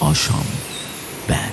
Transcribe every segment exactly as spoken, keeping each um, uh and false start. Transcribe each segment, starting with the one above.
آشام بند.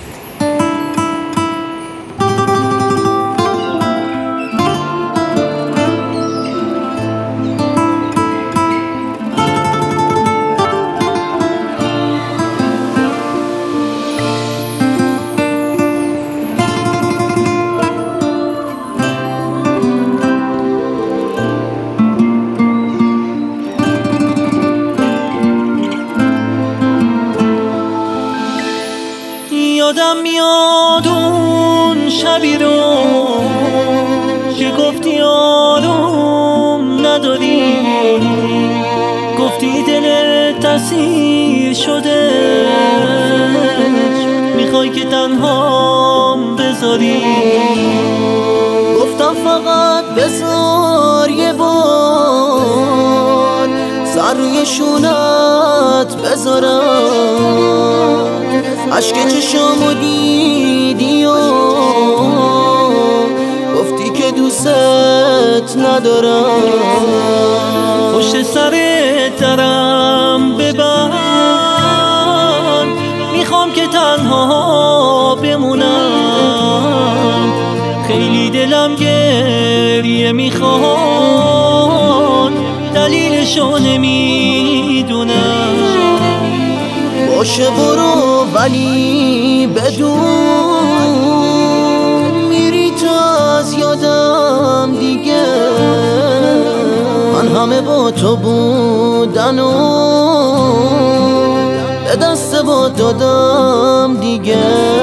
یادم میاد اون شبی رو که گفتی آروم نداری، گفتی دلت اسیر شده میخوای که تنهام بذاری. گفتم فقط بذار یه بار سر روی شونت بذارم، عشق چشامو دیدی و گفتی که دوست ندارم. پشت سرت درم ببند، میخوام که تنها بمونم، خیلی دلم گریه میخواد دلیلشو نمیدونم. باشه برو ولی بدون میری تو از یادم دیگه، من همه با تو بودن و به دست با دادم دیگه.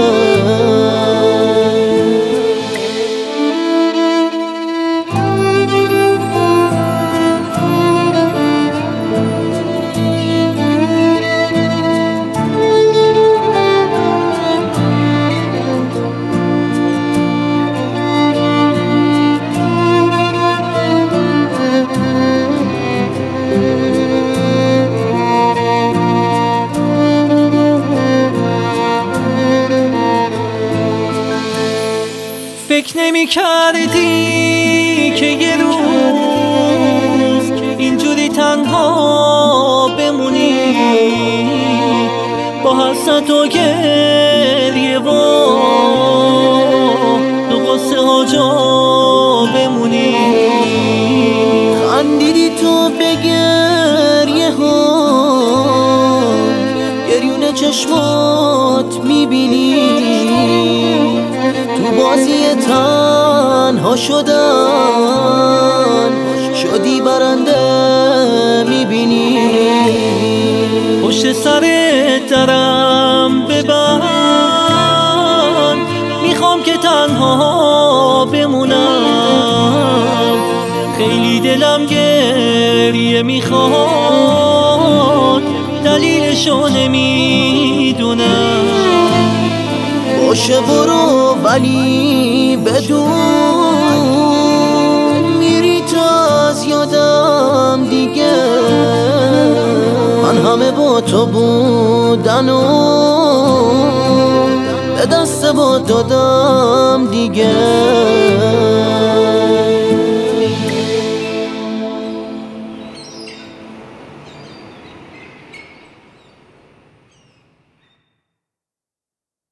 فکر نمی کردی که یه روز اینجوری تنها بمونی، با حسرت و گریه و دو قصه ها جا بمونی. خندیدی تو به گریه ها، گریون چشمات میبینی، تو بازی تنها شدن شدی برنده میبینی. پشت سرت درم ببند، میخوام که تنها بمونم، خیلی دلم گریه میخواد دلیلشو نمیدونم. باشه برو ولی بدون میری تو از یادم دیگه، من همه با تو بودن و به دست با دادم دیگه.